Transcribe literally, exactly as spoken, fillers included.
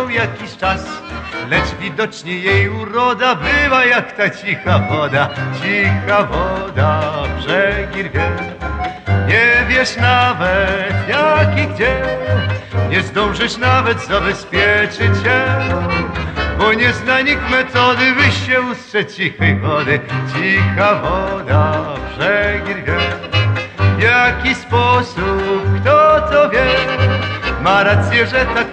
minął jakiś czas, lecz widocznie jej uroda była jak ta cicha woda, cicha woda, brzegi rwie. Nie wiesz nawet jak i gdzie, nie zdążysz nawet zabezpieczyć się, bo nie zna nikt metody, by się ustrzec cichej wody. Cicha woda, brzegi rwie. W jaki sposób, kto to wie, ma rację, że tak